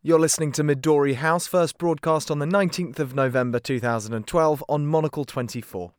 You're listening to Midori House, first broadcast on the 19th of November 2012 on Monocle 24.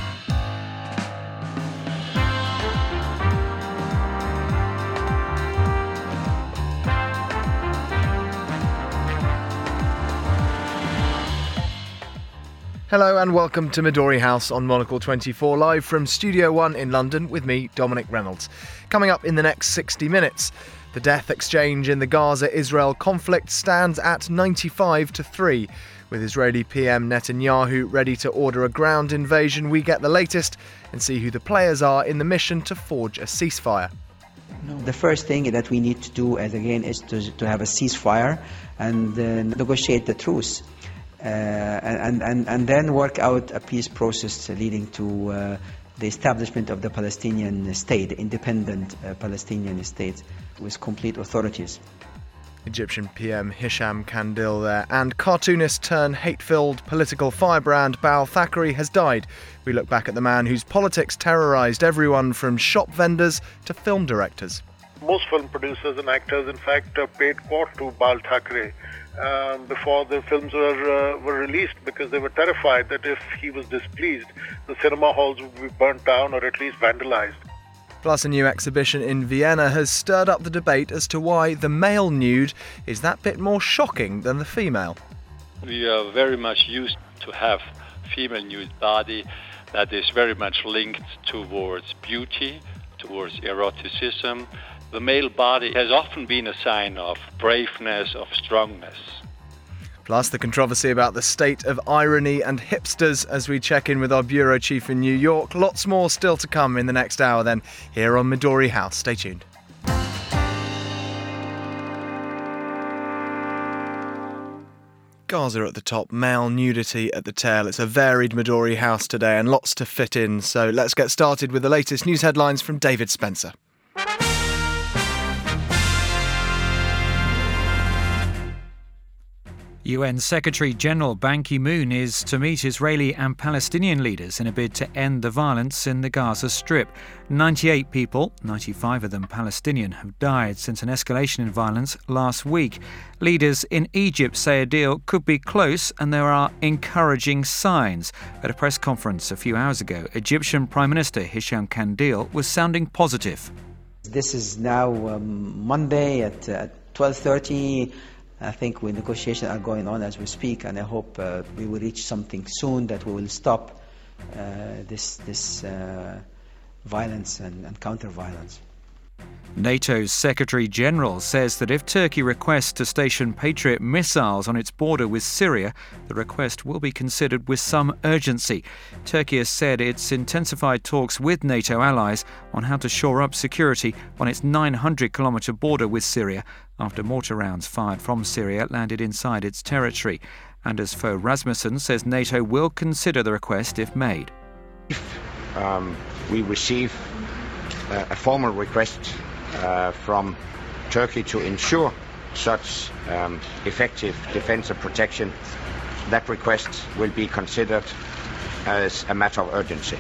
Hello and welcome to Midori House on Monocle 24, live from Studio One in London with me, Dominic Reynolds. Coming up in the next 60 minutes, the death exchange in the Gaza-Israel conflict stands at 95-3. With Israeli PM Netanyahu ready to order a ground invasion, we get the latest and see who the players are in the mission to forge a ceasefire. The first thing that we need to do, is to have a ceasefire and negotiate the truce. And then work out a peace process leading to the establishment of the Palestinian state, the independent Palestinian state with complete authorities. Egyptian PM Hisham Kandil there. And cartoonist turned hate-filled political firebrand Baal Thackeray has died. We look back at the man whose politics terrorised everyone from shop vendors to film directors. Most film producers and actors, in fact, paid court to Baal Thackeray before the films were released, because they were terrified that if he was displeased, the cinema halls would be burnt down or at least vandalized. Plus, a new exhibition in Vienna has stirred up the debate as to why the male nude is that bit more shocking than the female. We are very much used to have female nude body that is very much linked towards beauty, towards eroticism. The male body has often been a sign of braveness, of strongness. Plus, the controversy about the state of irony and hipsters as we check in with our bureau chief in New York. Lots more still to come in the next hour then, here on Midori House. Stay tuned. Gaza at the top, male nudity at the tail. It's a varied Midori House today and lots to fit in. So let's get started with the latest news headlines from David Spencer. UN Secretary-General Ban Ki-moon is to meet Israeli and Palestinian leaders in a bid to end the violence in the Gaza Strip. 98 people, 95 of them Palestinian, have died since an escalation in violence last week. Leaders in Egypt say a deal could be close and there are encouraging signs. At a press conference a few hours ago, Egyptian Prime Minister Hisham Kandil was sounding positive. This is now Monday at 12:30. I think negotiations are going on as we speak, and I hope we will reach something soon that will stop this violence and counter-violence. NATO's Secretary-General says that if Turkey requests to station Patriot missiles on its border with Syria, the request will be considered with some urgency. Turkey has said it's intensified talks with NATO allies on how to shore up security on its 900-kilometre border with Syria after mortar rounds fired from Syria landed inside its territory. Anders Fogh Rasmussen says NATO will consider the request if made. If we receive a formal request from Turkey to ensure such effective defence and protection, that request will be considered as a matter of urgency.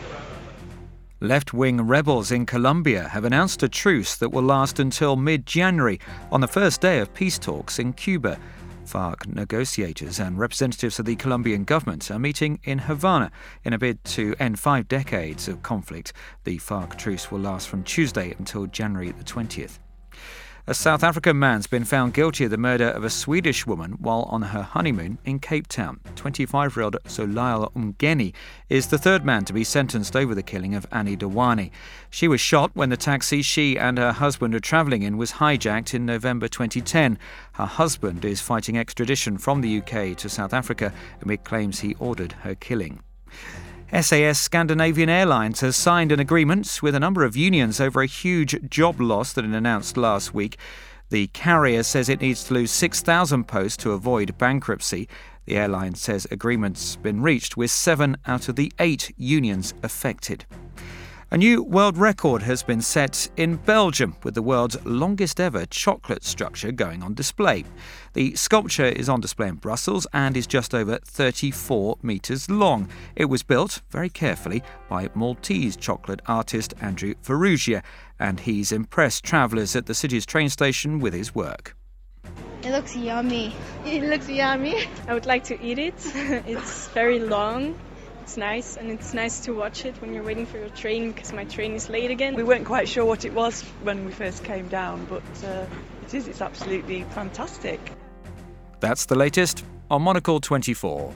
Left-wing rebels in Colombia have announced a truce that will last until mid-January on the first day of peace talks in Cuba. FARC negotiators and representatives of the Colombian government are meeting in Havana in a bid to end 5 decades of conflict. The FARC truce will last from Tuesday until January the 20th. A South African man's been found guilty of the murder of a Swedish woman while on her honeymoon in Cape Town. 25-year-old Solal Umgeni is the third man to be sentenced over the killing of Annie Dewani. She was shot when the taxi she and her husband were travelling in was hijacked in November 2010. Her husband is fighting extradition from the UK to South Africa amid claims he ordered her killing. SAS Scandinavian Airlines has signed an agreement with a number of unions over a huge job loss that it announced last week. The carrier says it needs to lose 6,000 posts to avoid bankruptcy. The airline says agreement's been reached with 7 out of the 8 unions affected. A new world record has been set in Belgium, with the world's longest ever chocolate structure going on display. The sculpture is on display in Brussels and is just over 34 metres long. It was built very carefully by Maltese chocolate artist Andrew Ferrugia, and he's impressed travellers at the city's train station with his work. It looks yummy. It looks yummy. I would like to eat it. It's very long. It's nice, and it's nice to watch it when you're waiting for your train, because my train is late again. We weren't quite sure what it was when we first came down, but it's absolutely fantastic. That's the latest on Monocle 24.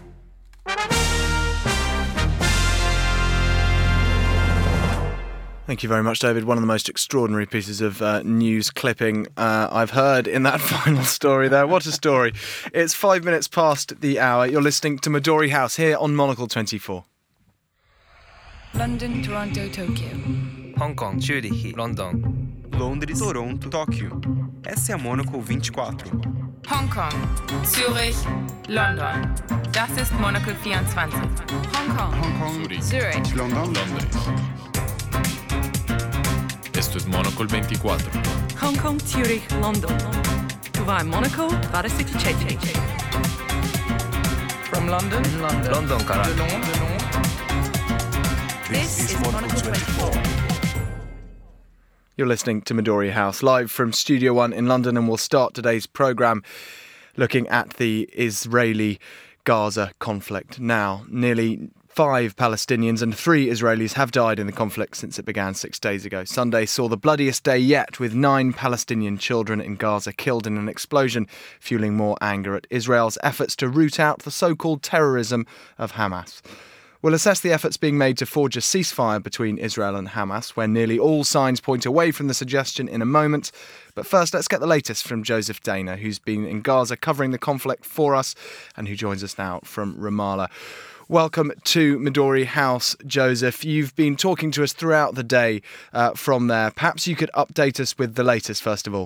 Thank you very much, David. One of the most extraordinary pieces of news clipping I've heard in that final story there. What a story. It's 5 minutes past the hour. You're listening to Midori House here on Monocle 24. London, Toronto, Tokyo. Hong Kong, Zurich, London. Londres, Toronto, Tóquio. Essa é a Monocle 24. Hong Kong, Zürich, London. Das ist Monocle 24. Hong Kong, Zurich, London, Londres. Esto es Monocle 24. Hong Kong, Zurich, London. Това е Monocle 24. From London, Londonから. This is Monocle 24. You're listening to Midori House, live from Studio One in London, and we'll start today's programme looking at the Israeli-Gaza conflict. Now, nearly 5 Palestinians and 3 Israelis have died in the conflict since it began 6 days ago. Sunday saw the bloodiest day yet, with 9 Palestinian children in Gaza killed in an explosion, fueling more anger at Israel's efforts to root out the so-called terrorism of Hamas. We'll assess the efforts being made to forge a ceasefire between Israel and Hamas, where nearly all signs point away from the suggestion, in a moment. But first, let's get the latest from Joseph Dana, who's been in Gaza covering the conflict for us and who joins us now from Ramallah. Welcome to Midori House, Joseph. You've been talking to us throughout the day from there. Perhaps you could update us with the latest, first of all.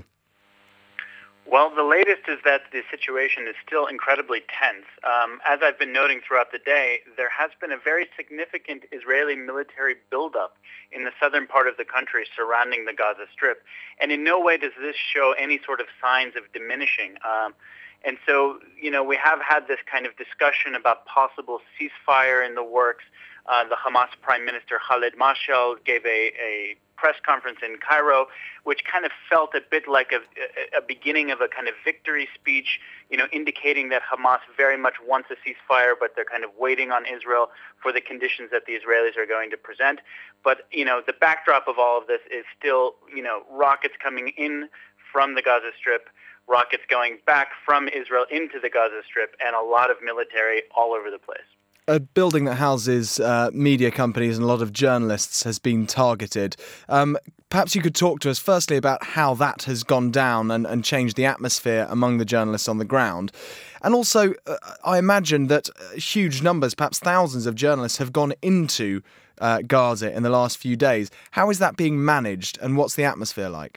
Well, the latest is that the situation is still incredibly tense. As I've been noting throughout the day, there has been a very significant Israeli military buildup in the southern part of the country surrounding the Gaza Strip. And in no way does this show any sort of signs of diminishing. And so, we have had this kind of discussion about possible ceasefire in the works. The Hamas Prime Minister Khaled Mashal gave a press conference in Cairo, which kind of felt a bit like a beginning of a kind of victory speech, indicating that Hamas very much wants a ceasefire, but they're kind of waiting on Israel for the conditions that the Israelis are going to present. But, the backdrop of all of this is still, rockets coming in from the Gaza Strip, rockets going back from Israel into the Gaza Strip, and a lot of military all over the place. A building that houses media companies and a lot of journalists has been targeted. Perhaps you could talk to us firstly about how that has gone down and changed the atmosphere among the journalists on the ground. And also, I imagine that huge numbers, perhaps thousands of journalists have gone into Gaza in the last few days. How is that being managed, and what's the atmosphere like?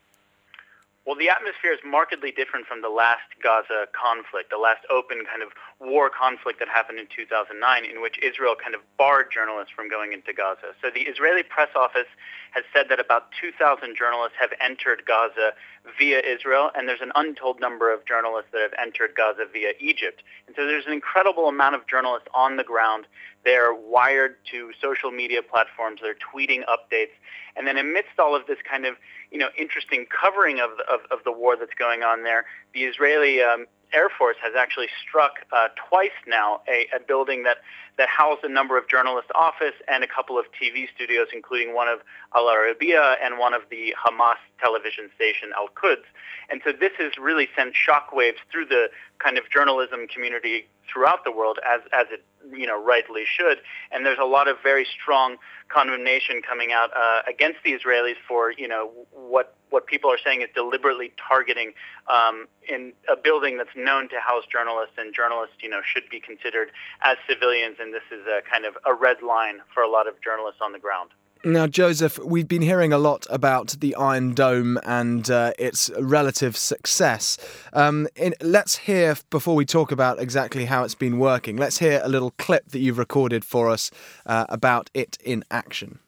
Well, the atmosphere is markedly different from the last Gaza conflict, the last open kind of war conflict that happened in 2009, in which Israel kind of barred journalists from going into Gaza. So the Israeli press office has said that about 2,000 journalists have entered Gaza via Israel, and there's an untold number of journalists that have entered Gaza via Egypt. And so there's an incredible amount of journalists on the ground. They're wired to social media platforms. They're tweeting updates. And then amidst all of this kind of, interesting covering of the war that's going on there, the Israeli Air Force has actually struck twice now a building that housed a number of journalists' office and a couple of TV studios, including one of Al Arabiya and one of the Hamas television station Al Quds. And so this has really sent shockwaves through the kind of journalism community throughout the world, as it rightly should. And there's a lot of very strong condemnation coming out against the Israelis for what people are saying is deliberately targeting in a building that's known to house journalists, and journalists should be considered as civilians, and this is a kind of a red line for a lot of journalists on the ground. Now, Joseph, we've been hearing a lot about the Iron Dome and its relative success. Let's hear, before we talk about exactly how it's been working, let's hear a little clip that you've recorded for us about it in action.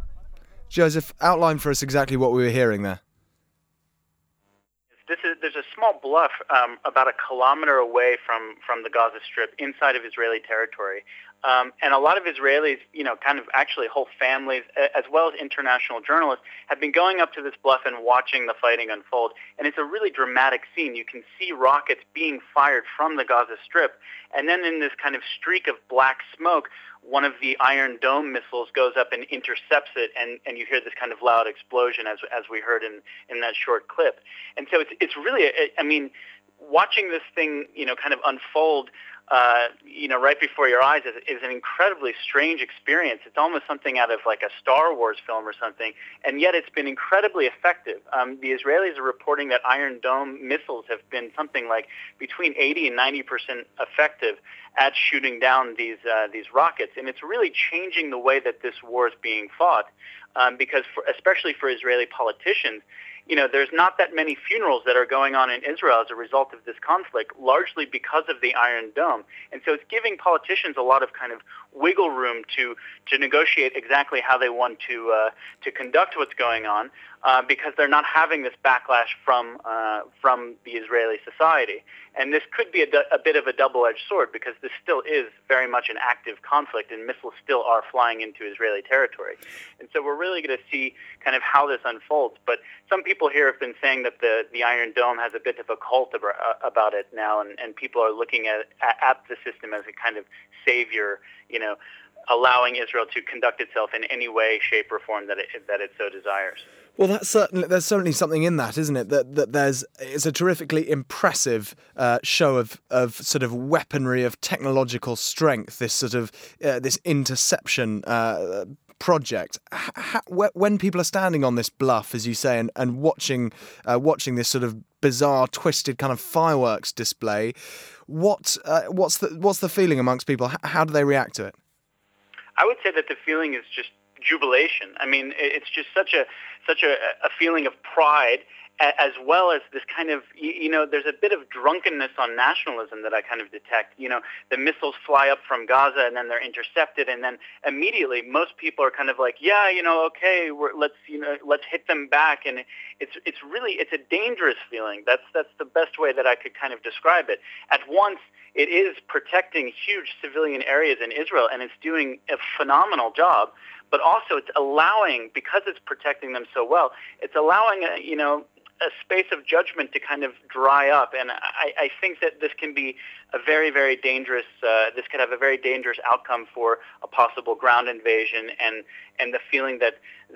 Joseph, outline for us exactly what we were hearing there. There's a small bluff about a kilometer away from the Gaza Strip inside of Israeli territory. And a lot of Israelis, kind of actually whole families, as well as international journalists, have been going up to this bluff and watching the fighting unfold. And it's a really dramatic scene. You can see rockets being fired from the Gaza Strip. And then in this kind of streak of black smoke, one of the Iron Dome missiles goes up and intercepts it, and you hear this kind of loud explosion as we heard in that short clip. And so it's really, watching this thing, kind of unfold, right before your eyes is an incredibly strange experience. It's almost something out of like a Star Wars film or something, and yet it's been incredibly effective. The Israelis are reporting that Iron Dome missiles have been something like between 80 and 90% effective at shooting down these rockets, and it's really changing the way that this war is being fought, because especially for Israeli politicians, there's not that many funerals that are going on in Israel as a result of this conflict, largely because of the Iron Dome. And so it's giving politicians a lot of kind of wiggle room to negotiate exactly how they want to conduct what's going on, because they're not having this backlash from the Israeli society. And this could be a bit of a double-edged sword, because this still is very much an active conflict, and missiles still are flying into Israeli territory. And so we're really going to see kind of how this unfolds. But some people here have been saying that the Iron Dome has a bit of a cult about it now, and people are looking at the system as a kind of savior, allowing Israel to conduct itself in any way, shape, or form that it so desires. Well, there's certainly something in that, isn't it? That it's a terrifically impressive show of sort of weaponry, of technological strength. This sort of this interception project. When people are standing on this bluff, as you say, and watching this sort of bizarre, twisted kind of fireworks display, what's the feeling amongst people? How do they react to it? I would say that the feeling is just jubilation. I mean, it's just such a feeling of pride, as well as this kind of, there's a bit of drunkenness on nationalism that I kind of detect. The missiles fly up from Gaza and then they're intercepted, and then immediately most people are kind of like, okay, let's hit them back, and it's a dangerous feeling. That's the best way that I could kind of describe it. At once, it is protecting huge civilian areas in Israel, and it's doing a phenomenal job. But also, it's allowing, because it's protecting them so well, it's allowing a space of judgment to kind of dry up. And I think that this can be a very, very dangerous. This could have a very dangerous outcome for a possible ground invasion, and the feeling that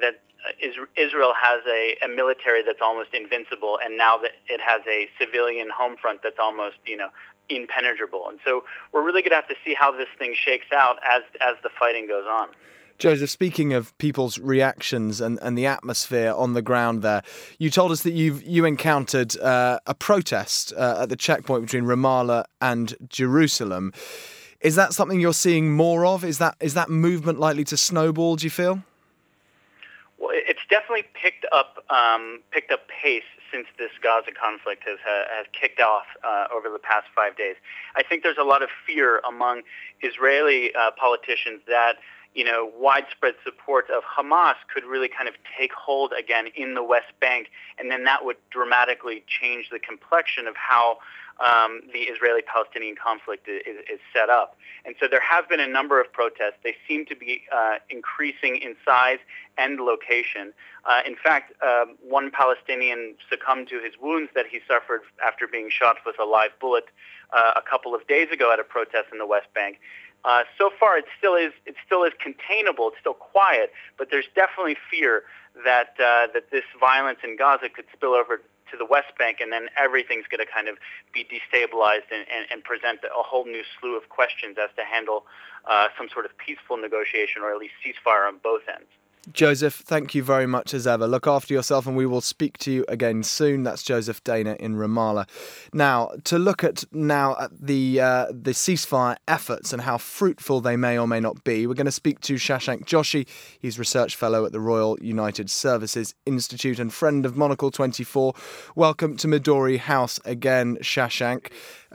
Israel has a military that's almost invincible, and now that it has a civilian home front that's almost impenetrable. And so we're really going to have to see how this thing shakes out as the fighting goes on. Joseph, speaking of people's reactions and the atmosphere on the ground there, you told us that you encountered a protest at the checkpoint between Ramallah and Jerusalem. Is that something you're seeing more of? Is that movement likely to snowball, do you feel? Well, it's definitely picked up pace since this Gaza conflict has kicked off over the past 5 days. I think there's a lot of fear among Israeli politicians that widespread support of Hamas could really kind of take hold again in the West Bank, and then that would dramatically change the complexion of how the Israeli-Palestinian conflict is set up. And so there have been a number of protests. They seem to be increasing in size and location. In fact, one Palestinian succumbed to his wounds that he suffered after being shot with a live bullet a couple of days ago at a protest in the West Bank. So far, it still is containable. It's still quiet, but there's definitely fear that this violence in Gaza could spill over to the West Bank, and then everything's going to kind of be destabilized and present a whole new slew of questions as to handle some sort of peaceful negotiation, or at least ceasefire on both ends. Joseph, thank you very much as ever. Look after yourself, and we will speak to you again soon. That's Joseph Dana in Ramallah. Now, to look at the ceasefire efforts and how fruitful they may or may not be, we're going to speak to Shashank Joshi. He's Research Fellow at the Royal United Services Institute and friend of Monocle 24. Welcome to Midori House again, Shashank.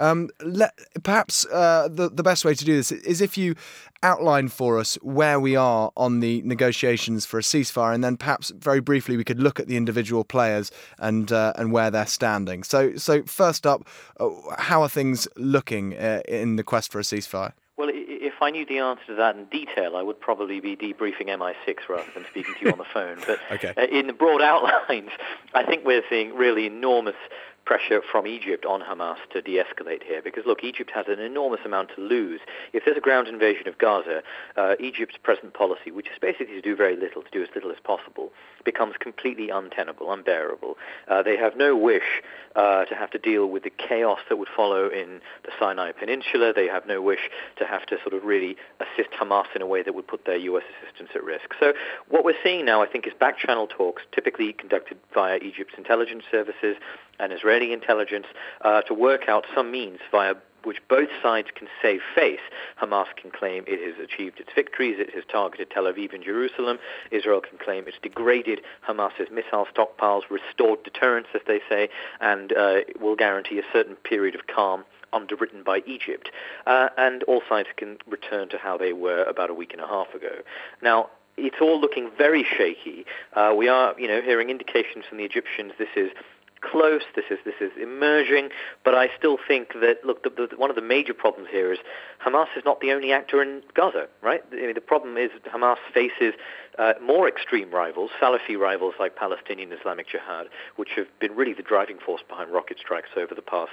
Perhaps the best way to do this is if you outline for us where we are on the negotiations reasons for a ceasefire, and then perhaps very briefly we could look at the individual players and where they're standing. So first up, how are things looking in the quest for a ceasefire? Well, if I knew the answer to that in detail, I would probably be debriefing MI6 rather than speaking to you on the phone. But in the broad outlines, I think we're seeing really enormous pressure from Egypt on Hamas to de-escalate here, because look, Egypt has an enormous amount to lose. If there's a ground invasion of Gaza, Egypt's present policy, which is basically to do very little, to do as little as possible, becomes completely untenable, unbearable. They have no wish to have to deal with the chaos that would follow in the Sinai Peninsula. They have no wish to have to sort of really assist Hamas in a way that would put their U.S. assistance at risk. So what we're seeing now, I think, is back-channel talks, typically conducted via Egypt's intelligence services and Israeli intelligence, to work out some means via which both sides can save face. Hamas can claim it has achieved its victories, it has targeted Tel Aviv and Jerusalem. Israel can claim it's degraded Hamas's missile stockpiles, restored deterrence, as they say, and will guarantee a certain period of calm underwritten by Egypt. And all sides can return to how they were about a week and a half ago. Now, it's all looking very shaky. We are, hearing indications from the Egyptians this is close, this is emerging, but I still think that, look, one of the major problems here is Hamas is not the only actor in Gaza, right? The problem is Hamas faces more extreme rivals, Salafi rivals like Palestinian Islamic Jihad, which have been really the driving force behind rocket strikes over the past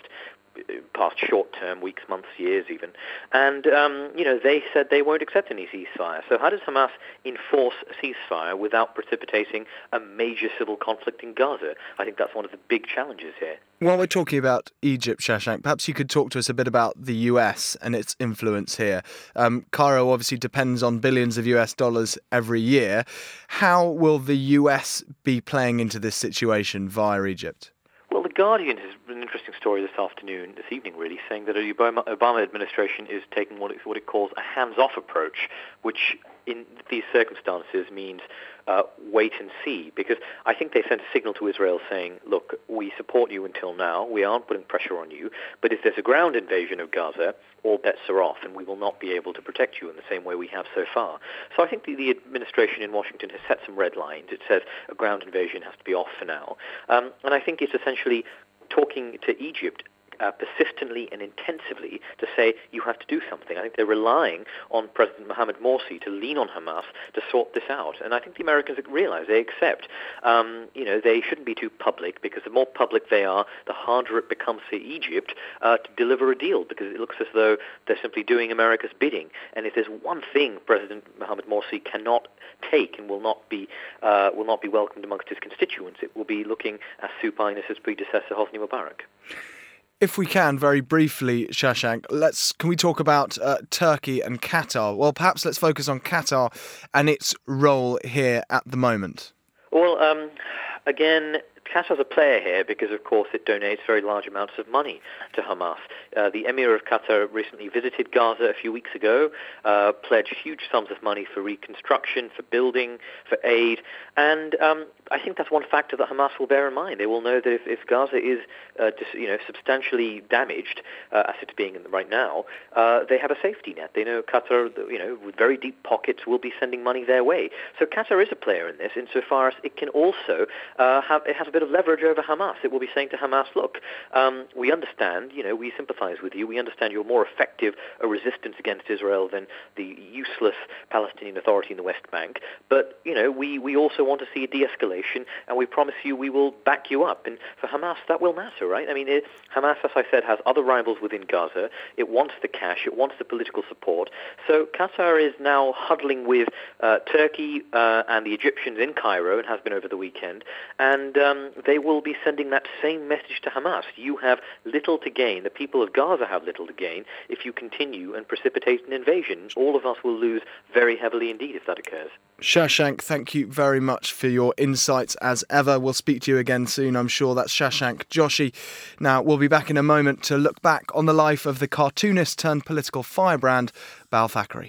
short term, weeks, months, years even. And, they said they won't accept any ceasefire. So how does Hamas enforce a ceasefire without precipitating a major civil conflict in Gaza? I think that's one of the big challenges here. While we're talking about Egypt, Shashank, perhaps you could talk to us a bit about the US and its influence here. Cairo obviously depends on billions of US dollars every year. How will the US be playing into this situation via Egypt? Well, The Guardian has an interesting story this evening really, saying that the Obama administration is taking what it calls a hands-off approach, which in these circumstances means wait and see, because I think they sent a signal to Israel saying, look, we support you until now, we aren't putting pressure on you, but if there's a ground invasion of Gaza, all bets are off, and we will not be able to protect you in the same way we have so far. So I think the administration in Washington has set some red lines. It says a ground invasion has to be off for now. And I think it's essentially talking to Egypt persistently and intensively to say you have to do something. I think they're relying on President Mohamed Morsi to lean on Hamas to sort this out. And I think the Americans realize, they accept, they shouldn't be too public, because the more public they are, the harder it becomes for Egypt to deliver a deal, because it looks as though they're simply doing America's bidding. And if there's one thing President Mohamed Morsi cannot take and will not be welcomed amongst his constituents, it will be looking as supine as his predecessor Hosni Mubarak. If we can, very briefly, Shashank, can we talk about Turkey and Qatar? Well, perhaps let's focus on Qatar and its role here at the moment. Well, again, Qatar's a player here because, of course, it donates very large amounts of money to Hamas. The Emir of Qatar recently visited Gaza a few weeks ago, pledged huge sums of money for reconstruction, for building, for aid, and I think that's one factor that Hamas will bear in mind. They will know that if Gaza is substantially damaged, as it's being right now, they have a safety net. They know Qatar, with very deep pockets, will be sending money their way. So Qatar is a player in this, insofar as it can also has a bit of leverage over Hamas. It will be saying to Hamas, look, we understand, we sympathize with you. We understand you're more effective a resistance against Israel than the useless Palestinian Authority in the West Bank. But, we also want to see a de-escalation, and we promise you we will back you up. And for Hamas, that will matter, right? I mean, Hamas, as I said, has other rivals within Gaza. It wants the cash. It wants the political support. So Qatar is now huddling with Turkey and the Egyptians in Cairo, and has been over the weekend, and they will be sending that same message to Hamas. You have little to gain. The people of Gaza have little to gain if you continue and precipitate an invasion. All of us will lose very heavily indeed if that occurs. Shashank, thank you very much for your insights as ever. We'll speak to you again soon, I'm sure. That's Shashank Joshi. Now, we'll be back in a moment to look back on the life of the cartoonist turned political firebrand, Bal Thackeray.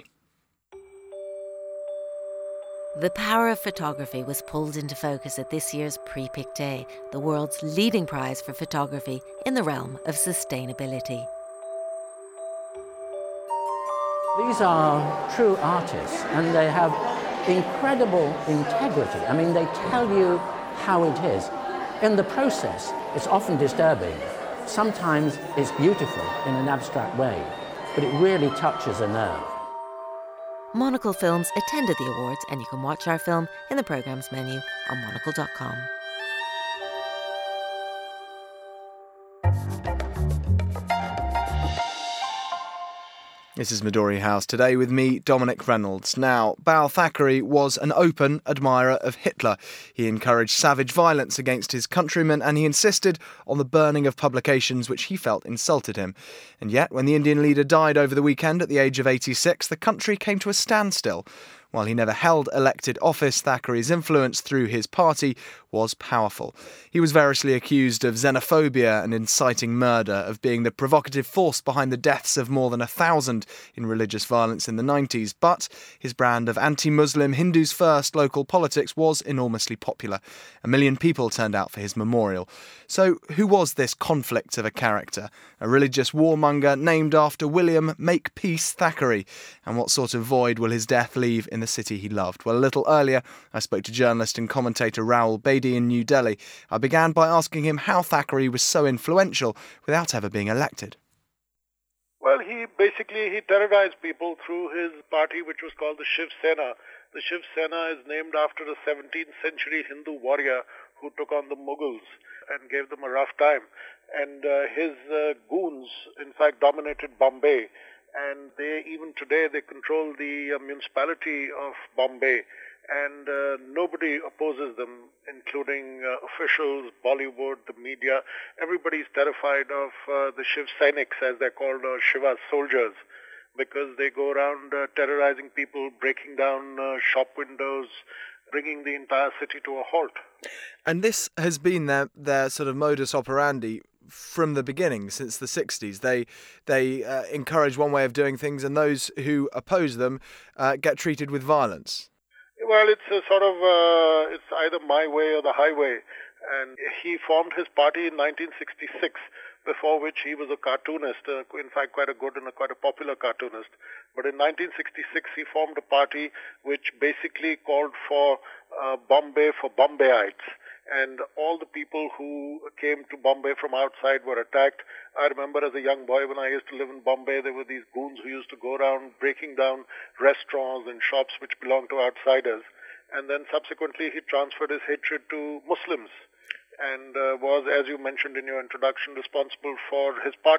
The power of photography was pulled into focus at this year's Prix Pictet, the world's leading prize for photography in the realm of sustainability. These are true artists, and they have incredible integrity. I mean, they tell you how it is. In the process, it's often disturbing. Sometimes it's beautiful in an abstract way, but it really touches a nerve. Monocle Films attended the awards, and you can watch our film in the programme's menu on monocle.com. This is Midori House today with me, Dominic Reynolds. Now, Bal Thackeray was an open admirer of Hitler. He encouraged savage violence against his countrymen, and he insisted on the burning of publications which he felt insulted him. And yet, when the Indian leader died over the weekend at the age of 86, the country came to a standstill. While he never held elected office, Thackeray's influence through his party was powerful. He was variously accused of xenophobia and inciting murder, of being the provocative force behind the deaths of more than 1,000 in religious violence in the 90s. But his brand of anti-Muslim, Hindus first local politics was enormously popular. 1 million people turned out for his memorial. So who was this conflict of a character? A religious warmonger named after William Makepeace Thackeray? And what sort of void will his death leave in the city he loved? Well, a little earlier, I spoke to journalist and commentator Rahul Bedi in New Delhi. I began by asking him how Thackeray was so influential without ever being elected. Well, he terrorized people through his party, which was called the Shiv Sena. The Shiv Sena is named after a 17th century Hindu warrior who took on the Mughals and gave them a rough time. And his goons, in fact, dominated Bombay. And even today, they control the municipality of Bombay. And nobody opposes them, including officials, Bollywood, the media. Everybody's terrified of the Shiv Sainiks, as they're called, or Shiva's soldiers, because they go around terrorizing people, breaking down shop windows, bringing the entire city to a halt. And this has been their sort of modus operandi from the beginning, since the 60s. They encourage one way of doing things, and those who oppose them get treated with violence. Well, it's a sort of, it's either my way or the highway. And he formed his party in 1966, before which he was a cartoonist, in fact quite a good and quite a popular cartoonist. But in 1966 he formed a party which basically called for Bombay for Bombayites. And all the people who came to Bombay from outside were attacked. I remember as a young boy when I used to live in Bombay, there were these goons who used to go around breaking down restaurants and shops which belonged to outsiders. And then subsequently he transferred his hatred to Muslims and was, as you mentioned in your introduction, responsible for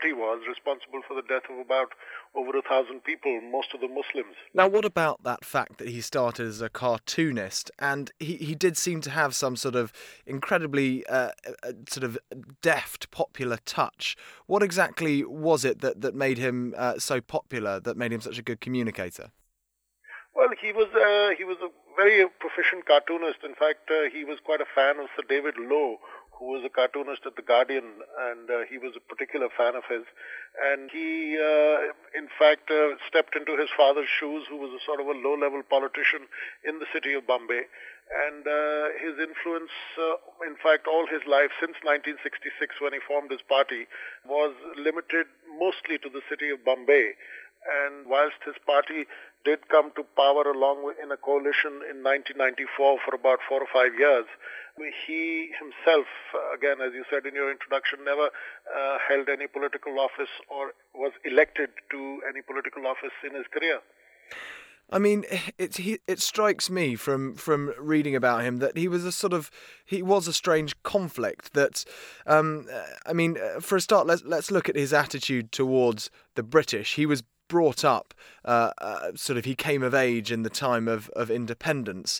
the death of about over 1,000 people, most of them Muslims. Now, what about that fact that he started as a cartoonist, and he did seem to have some sort of incredibly sort of deft, popular touch? What exactly was it that made him so popular, that made him such a good communicator? Well, he was a very proficient cartoonist. In fact, he was quite a fan of Sir David Lowe, who was a cartoonist at The Guardian, and he was a particular fan of his. And he, in fact, stepped into his father's shoes, who was a sort of a low-level politician in the city of Bombay. And his influence, in fact, all his life, since 1966, when he formed his party, was limited mostly to the city of Bombay. And whilst his party did come to power in a coalition in 1994 for about 4 or 5 years, he himself, again, as you said in your introduction, never held any political office or was elected to any political office in his career. I mean, it strikes me from reading about him that he was a strange conflict. That, I mean, for a start, let's look at his attitude towards the British. He was brought up, he came of age in the time of independence,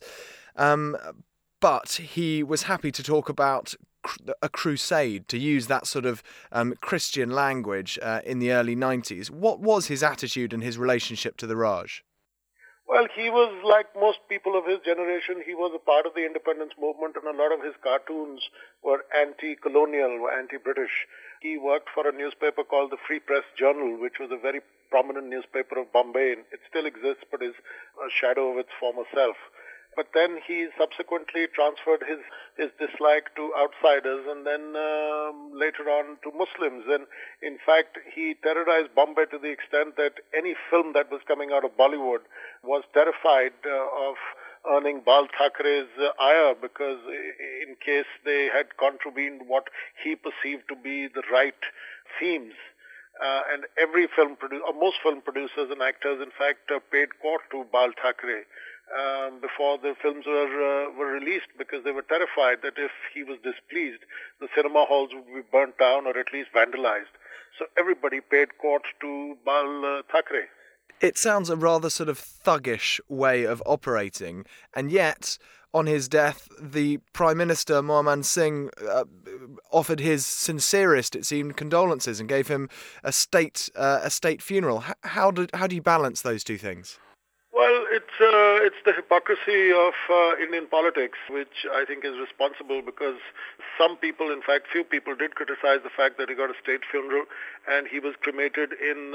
but he was happy to talk about a crusade, to use that sort of Christian language in the early 90s. What was his attitude and his relationship to the Raj? Well, he was, like most people of his generation, he was a part of the independence movement, and a lot of his cartoons were anti-colonial, were anti-British. He worked for a newspaper called the Free Press Journal, which was a very prominent newspaper of Bombay. It still exists, but is a shadow of its former self. But then he subsequently transferred his dislike to outsiders, and then later on to Muslims. And in fact, he terrorized Bombay to the extent that any film that was coming out of Bollywood was terrified of earning Bal Thakre's ire, because in case they had contravened what he perceived to be the right themes. And every film producer, or most film producers and actors, in fact, paid court to Bal Thakre before the films were released, because they were terrified that if he was displeased, the cinema halls would be burnt down or at least vandalized. So everybody paid court to Bal Thakre. It sounds a rather sort of thuggish way of operating, and yet, on his death, the Prime Minister, Manmohan Singh, offered his sincerest, it seemed, condolences and gave him a state funeral. How do you balance those two things? Well, it's the hypocrisy of Indian politics, which I think is responsible, because some people, in fact few people, did criticize the fact that he got a state funeral and he was cremated in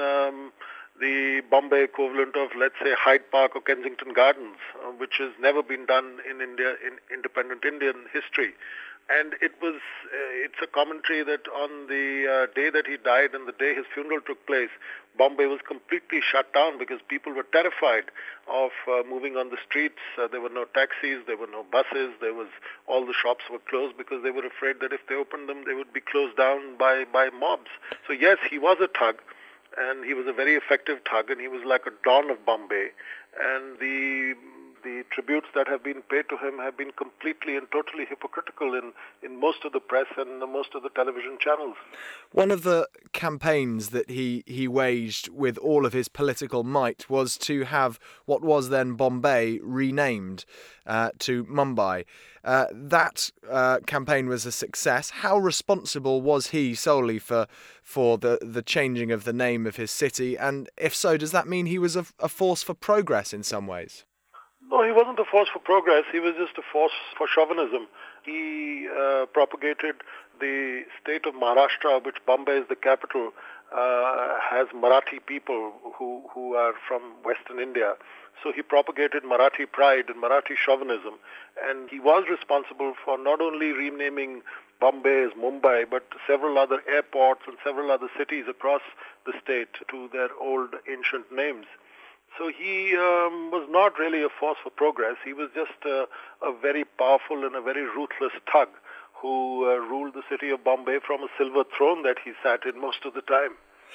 the Bombay equivalent of, let's say, Hyde Park or Kensington Gardens, which has never been done in India, in independent Indian history. And it's a commentary that on the day that he died and the day his funeral took place, Bombay was completely shut down because people were terrified of moving on the streets. There were no taxis, there were no buses, all the shops were closed because they were afraid that if they opened them, they would be closed down by mobs. So yes, he was a thug, and he was a very effective thug, and he was like a don of Bombay. And the tributes that have been paid to him have been completely and totally hypocritical in most of the press and most of the television channels. One of the campaigns that he waged with all of his political might was to have what was then Bombay renamed to Mumbai. That campaign was a success. How responsible was he solely for the changing of the name of his city? And if so, does that mean he was a force for progress in some ways? No, he wasn't a force for progress. He was just a force for chauvinism. He propagated the state of Maharashtra, which Bombay is the capital, has Marathi people who are from Western India. So he propagated Marathi pride and Marathi chauvinism. And he was responsible for not only renaming Bombay as Mumbai, but several other airports and several other cities across the state to their old ancient names. So he was not really a force for progress. He was just a very powerful and a very ruthless thug who ruled the city of Bombay from a silver throne that he sat in most of the time.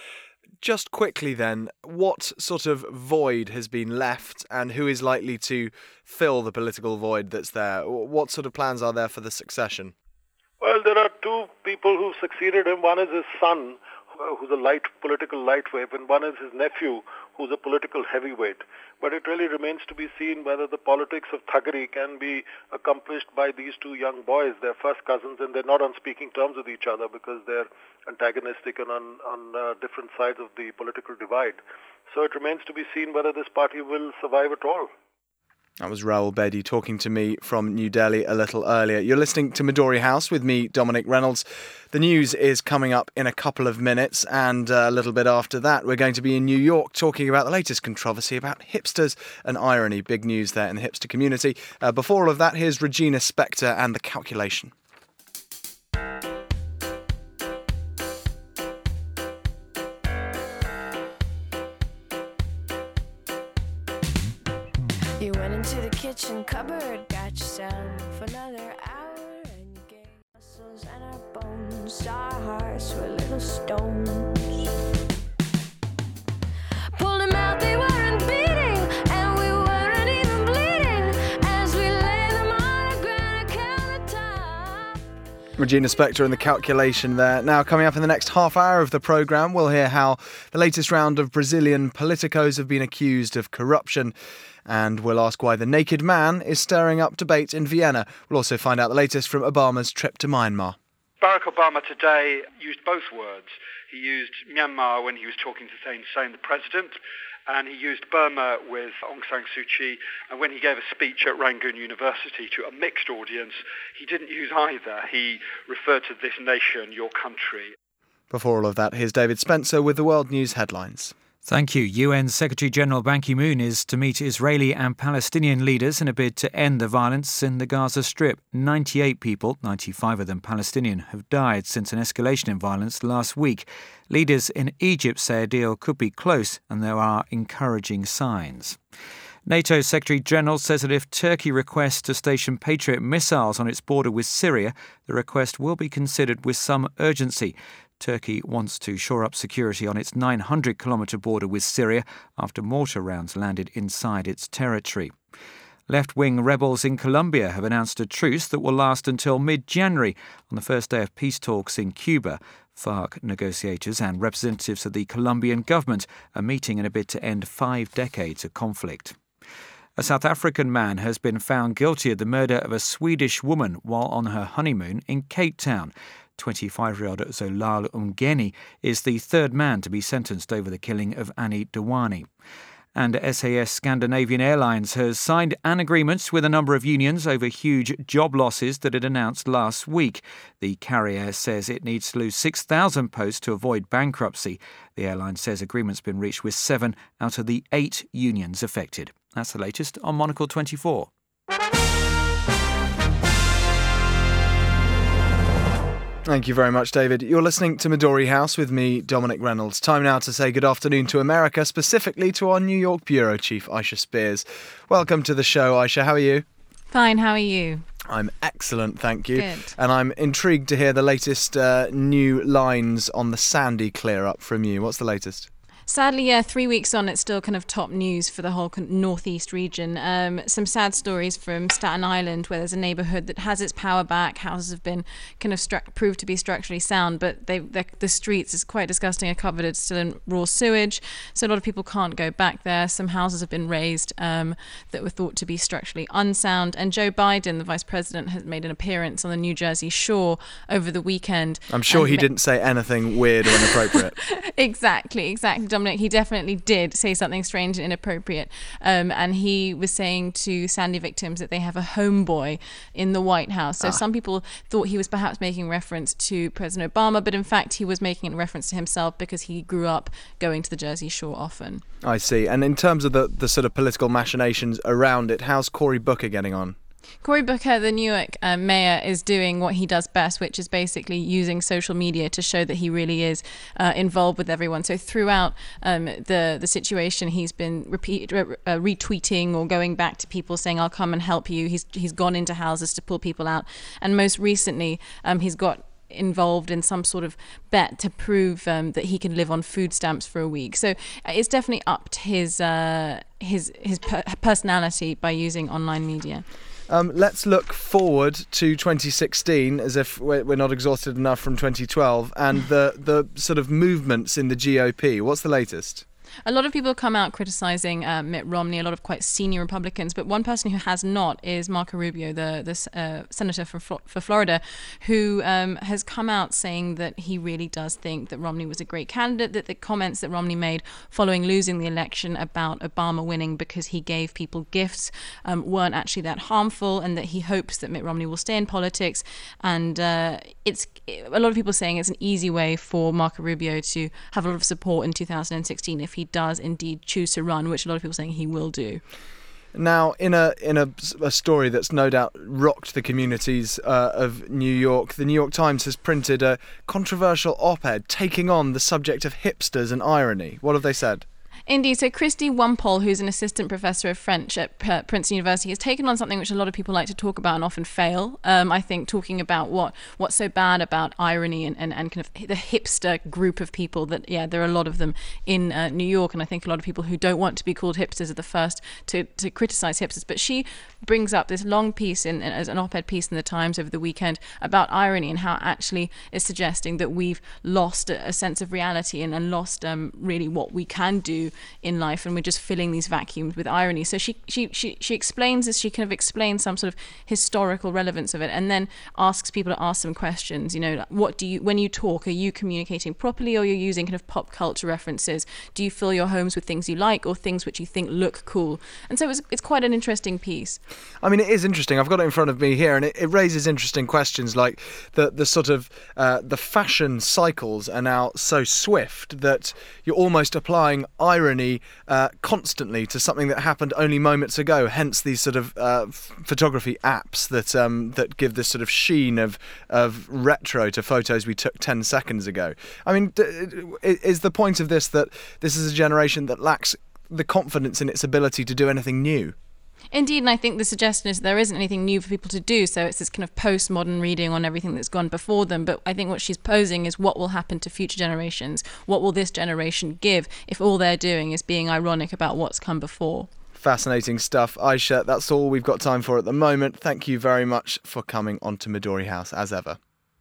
Just quickly then, what sort of void has been left and who is likely to fill the political void that's there? What sort of plans are there for the succession? Well, there are two people who've succeeded him. One is his son, who's a political lightweight, and one is his nephew, who's a political heavyweight. But it really remains to be seen whether the politics of thuggery can be accomplished by these two young boys. They're first cousins, and they're not on speaking terms with each other because they're antagonistic and on different sides of the political divide. So it remains to be seen whether this party will survive at all. That was Rahul Bedi talking to me from New Delhi a little earlier. You're listening to Midori House with me, Dominic Reynolds. The news is coming up in a couple of minutes, and a little bit after that we're going to be in New York talking about the latest controversy about hipsters and irony. Big news there in the hipster community. Before all of that, here's Regina Spektor and The Calculation. You went into the kitchen cupboard, got yourself another hour, and you gave muscles and our bones, our hearts were little stones. Pulled them out, they weren't beating, and we weren't even bleeding, as we lay them on a granite countertop. Regina Spektor and The Calculation there. Now, coming up in the next half hour of the programme, we'll hear how the latest round of Brazilian politicos have been accused of corruption. And we'll ask why the naked man is stirring up debate in Vienna. We'll also find out the latest from Obama's trip to Myanmar. Barack Obama today used both words. He used Myanmar when he was talking to Thein Sein, the president, and he used Burma with Aung San Suu Kyi. And when he gave a speech at Rangoon University to a mixed audience, he didn't use either. He referred to this nation, your country. Before all of that, here's David Spencer with the World News headlines. Thank you. UN Secretary-General Ban Ki-moon is to meet Israeli and Palestinian leaders in a bid to end the violence in the Gaza Strip. 98 people, 95 of them Palestinian, have died since an escalation in violence last week. Leaders in Egypt say a deal could be close and there are encouraging signs. NATO Secretary-General says that if Turkey requests to station Patriot missiles on its border with Syria, the request will be considered with some urgency. Turkey wants to shore up security on its 900-kilometre border with Syria after mortar rounds landed inside its territory. Left-wing rebels in Colombia have announced a truce that will last until mid-January on the first day of peace talks in Cuba. FARC negotiators and representatives of the Colombian government are meeting in a bid to end 5 decades of conflict. A South African man has been found guilty of the murder of a Swedish woman while on her honeymoon in Cape Town. 25-year-old Zolal Umgeni is the third man to be sentenced over the killing of Annie Dewani. And SAS Scandinavian Airlines has signed an agreement with a number of unions over huge job losses that it announced last week. The carrier says it needs to lose 6,000 posts to avoid bankruptcy. The airline says agreement's been reached with 7 out of the 8 unions affected. That's the latest on Monocle 24. Thank you very much, David. You're listening to Midori House with me, Dominic Reynolds. Time now to say good afternoon to America, specifically to our New York Bureau Chief, Aisha Spears. Welcome to the show, Aisha. How are you? Fine, how are you? I'm excellent, thank you. Good. And I'm intrigued to hear the latest new lines on the Sandy clear-up from you. What's the latest? Sadly, 3 weeks on, it's still kind of top news for the whole northeast region. Some sad stories from Staten Island, where there's a neighbourhood that has its power back. Houses have been kind of proved to be structurally sound, but the streets, is quite disgusting, are covered still in raw sewage. So a lot of people can't go back there. Some houses have been razed that were thought to be structurally unsound. And Joe Biden, the vice president, has made an appearance on the New Jersey shore over the weekend. I'm sure he didn't say anything weird or inappropriate. Exactly. Dominic, he definitely did say something strange and inappropriate. And he was saying to Sandy victims that they have a homeboy in the White House. So some people thought he was perhaps making reference to President Obama, but in fact he was making a reference to himself because he grew up going to the Jersey Shore often. I see. And in terms of the sort of political machinations around it, how's Cory Booker getting on? Cory Booker, the New York mayor, is doing what he does best, which is basically using social media to show that he really is involved with everyone. So throughout the situation, he's been retweeting or going back to people saying, "I'll come and help you." He's gone into houses to pull people out, and most recently, he's got involved in some sort of bet to prove that he can live on food stamps for a week. So it's definitely upped his personality by using online media. Let's look forward to 2016, as if we're not exhausted enough from 2012, and the sort of movements in the GOP. What's the latest? A lot of people come out criticising Mitt Romney, a lot of quite senior Republicans, but one person who has not is Marco Rubio, the senator for Florida, who has come out saying that he really does think that Romney was a great candidate, that the comments that Romney made following losing the election about Obama winning because he gave people gifts weren't actually that harmful, and that he hopes that Mitt Romney will stay in politics. And it's a lot of people saying it's an easy way for Marco Rubio to have a lot of support in 2016 if he does indeed choose to run, which a lot of people are saying he will do. Now, in a story that's no doubt rocked the communities of New York, the New York Times has printed a controversial op-ed taking on the subject of hipsters and irony. What have they said? Indeed. So Christy Wumpole, who's an assistant professor of French at Princeton University, has taken on something which a lot of people like to talk about and often fail. I think talking about what's so bad about irony and kind of the hipster group of people that, there are a lot of them in New York. And I think a lot of people who don't want to be called hipsters are the first to criticize hipsters. But she brings up this long piece as an op-ed piece in the Times over the weekend about irony and how it actually is suggesting that we've lost a sense of reality and lost really what we can do in life, and we're just filling these vacuums with irony. So she explains this. She kind of explains some sort of historical relevance of it, and then asks people to ask some questions. You know, when you talk, are you communicating properly, or you're using kind of pop culture references? Do you fill your homes with things you like or things which you think look cool? And so it's quite an interesting piece. I mean, it is interesting. I've got it in front of me here, and it raises interesting questions like the sort of the fashion cycles are now so swift that you're almost applying irony constantly to something that happened only moments ago. Hence these sort of photography apps that give this sort of sheen of retro to photos we took 10 seconds ago. I mean, is the point of this that this is a generation that lacks the confidence in its ability to do anything new. Indeed, and I think the suggestion is there isn't anything new for people to do, so it's this kind of postmodern reading on everything that's gone before them. But I think what she's posing is what will happen to future generations? What will this generation give if all they're doing is being ironic about what's come before? Fascinating stuff. Aisha, that's all we've got time for at the moment. Thank you very much for coming on to Midori House, as ever.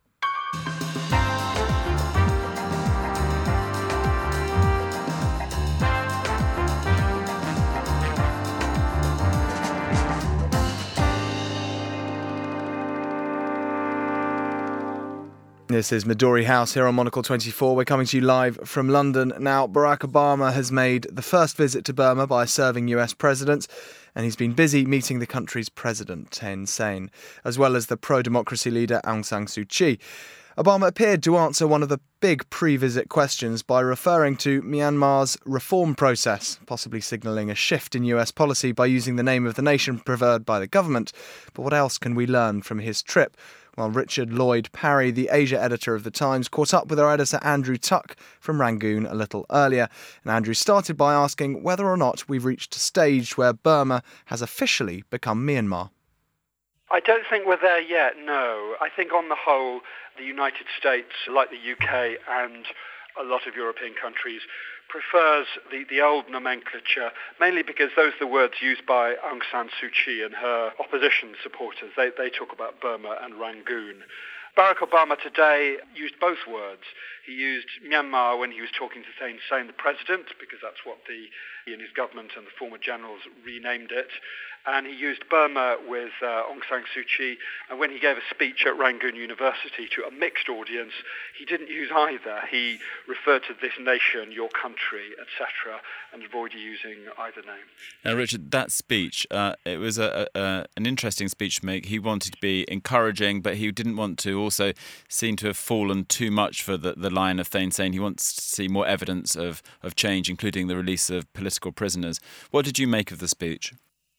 This is Midori House here on Monocle 24. We're coming to you live from London. Now, Barack Obama has made the first visit to Burma by a serving US president, and he's been busy meeting the country's president, Thein Sein, as well as the pro-democracy leader Aung San Suu Kyi. Obama appeared to answer one of the big pre-visit questions by referring to Myanmar's reform process, possibly signalling a shift in US policy by using the name of the nation preferred by the government. But what else can we learn from his trip? Well, Richard Lloyd Parry, the Asia editor of The Times, caught up with our editor Andrew Tuck from Rangoon a little earlier. And Andrew started by asking whether or not we've reached a stage where Burma has officially become Myanmar. I don't think we're there yet, no. I think on the whole, the United States, like the UK and a lot of European countries, prefers the old nomenclature, mainly because those are the words used by Aung San Suu Kyi and her opposition supporters. They talk about Burma and Rangoon. Barack Obama today used both words. He used Myanmar when he was talking to Thein Sein, the president, because that's what he and his government and the former generals renamed it. And he used Burma with Aung San Suu Kyi. And when he gave a speech at Rangoon University to a mixed audience, he didn't use either. He referred to this nation, your country, etc., and avoided using either name. Now, Richard, that speech, it was an interesting speech to make. He wanted to be encouraging, but he didn't want to also seem to have fallen too much for the line of Thein Sein. He wants to see more evidence of change, including the release of political prisoners. What did you make of the speech?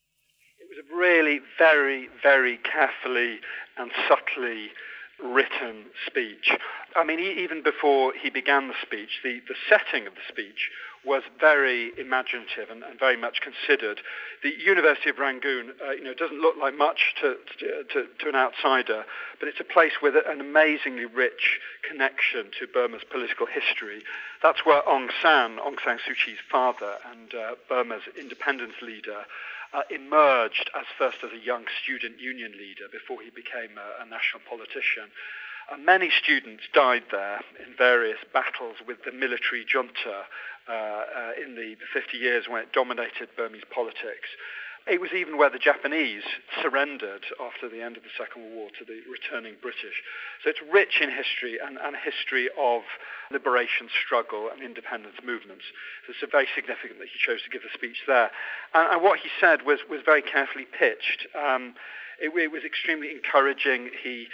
Really very, very carefully and subtly written speech. I mean, even before he began the speech, the setting of the speech was very imaginative and very much considered. The University of Rangoon, doesn't look like much to an outsider, but it's a place with an amazingly rich connection to Burma's political history. That's where Aung San Suu Kyi's father and Burma's independence leader, emerged first as a young student union leader before he became a national politician. Many students died there in various battles with the military junta in the 50 years when it dominated Burmese politics. It was even where the Japanese surrendered after the end of the Second World War to the returning British. So it's rich in history and a history of liberation struggle and independence movements. So it's very significant that he chose to give the speech there. And what he said was very carefully pitched. It was extremely encouraging.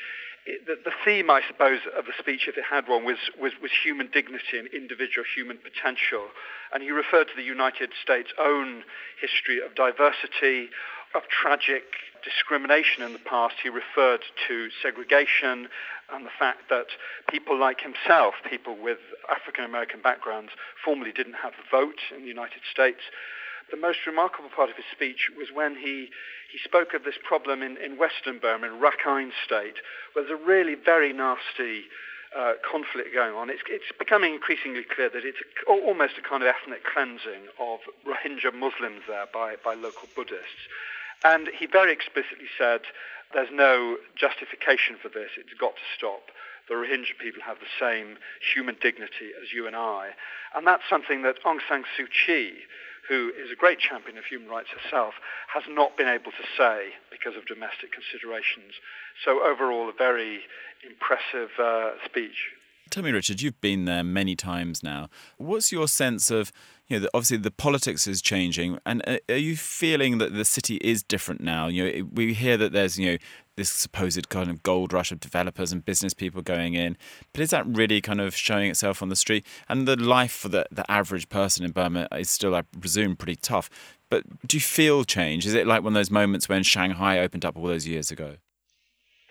The theme, I suppose, of the speech, if it had one, was human dignity and individual human potential. And he referred to the United States' own history of diversity, of tragic discrimination in the past. He referred to segregation and the fact that people like himself, people with African-American backgrounds, formerly didn't have a vote in the United States. The most remarkable part of his speech was when he spoke of this problem in Western Burma, in Rakhine State, where there's a really very nasty conflict going on. It's becoming increasingly clear that it's almost a kind of ethnic cleansing of Rohingya Muslims there by local Buddhists. And he very explicitly said there's no justification for this. It's got to stop. The Rohingya people have the same human dignity as you and I. And that's something that Aung San Suu Kyi, who is a great champion of human rights herself, has not been able to say because of domestic considerations. So overall, a very impressive speech. Tell me, Richard, you've been there many times now. What's your sense of, obviously the politics is changing, and are you feeling that the city is different now? We hear that there's, this supposed kind of gold rush of developers and business people going in, but is that really kind of showing itself on the street? And the life for the average person in Burma is still, I presume, pretty tough. But do you feel change? Is it like one of those moments when Shanghai opened up all those years ago?